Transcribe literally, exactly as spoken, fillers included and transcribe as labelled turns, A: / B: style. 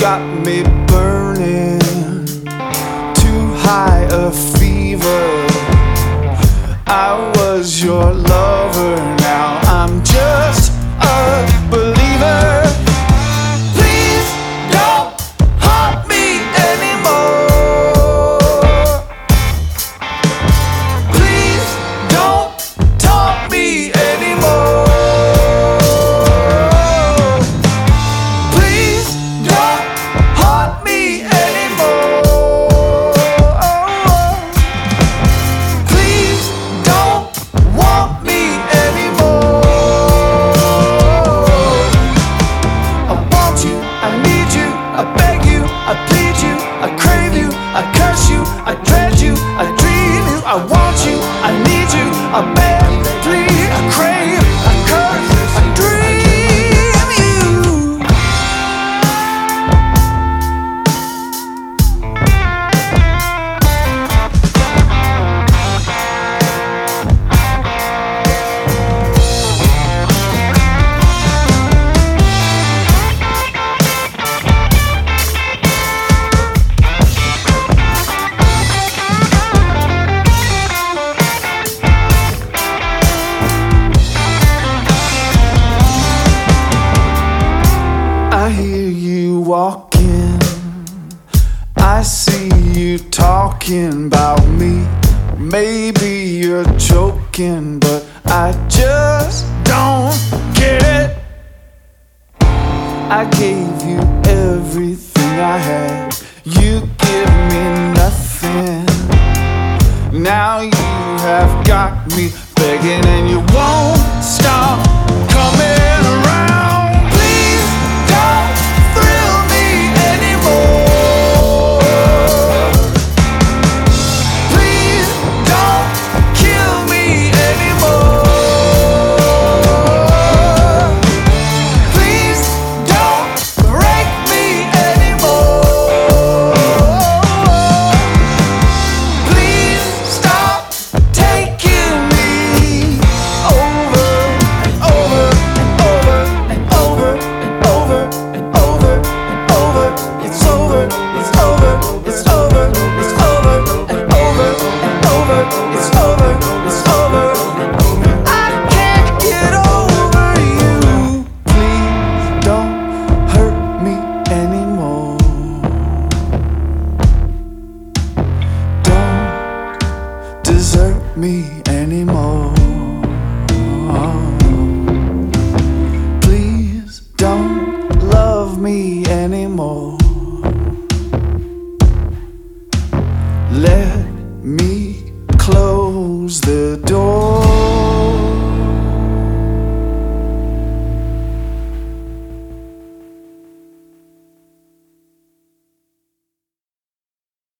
A: got me burning, too high a fever. I was your lover, now I'm just a believer. Please don't haunt me anymore. Please don't taunt me anymore. Please don't haunt me anymore. Please don't want me anymore. I want you, I need you, I beg you, I plead you, I crave you, I curse you, I dread you, I dream you. I want you, I need you, I beg, plead, I crave, I curse, I dream you. I hear you walking, I see you talking about me. Maybe you're joking, but I just don't get it. I gave you everything I had, you give me nothing. Now you have got me begging and you won't stop